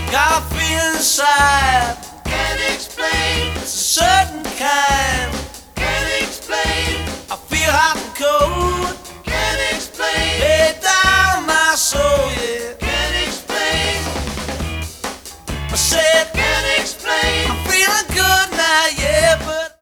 Got a feeling inside, can't explain. It's a certain kind